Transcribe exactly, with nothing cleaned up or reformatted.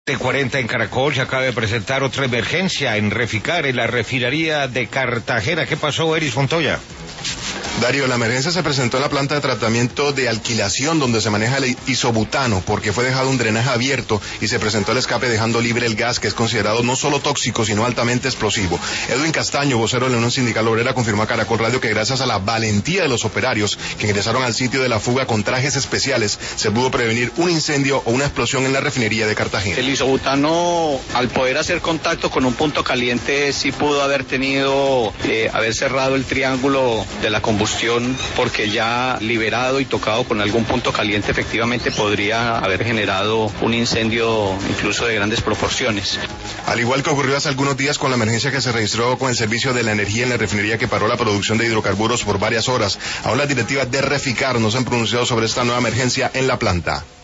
T cuarenta en Caracol se acaba de presentar otra emergencia en Reficar, en la refinería de Cartagena. ¿Qué pasó, Eris Montoya? Darío, la emergencia se presentó en la planta de tratamiento de alquilación donde se maneja el isobutano, porque fue dejado un drenaje abierto y se presentó el escape dejando libre el gas, que es considerado no solo tóxico, sino altamente explosivo. Edwin Castaño, vocero de la Unión Sindical Obrera, confirmó a Caracol Radio que gracias a la valentía de los operarios que ingresaron al sitio de la fuga con trajes especiales, se pudo prevenir un incendio o una explosión en la refinería de Cartagena. El isobutano, al poder hacer contacto con un punto caliente, sí pudo haber tenido, eh, haber cerrado el triángulo de la combustión, porque ya liberado y tocado con algún punto caliente efectivamente podría haber generado un incendio incluso de grandes proporciones. Al igual que ocurrió hace algunos días con la emergencia que se registró con el servicio de la energía en la refinería que paró la producción de hidrocarburos por varias horas, aún las directivas de Reficar no se han pronunciado sobre esta nueva emergencia en la planta.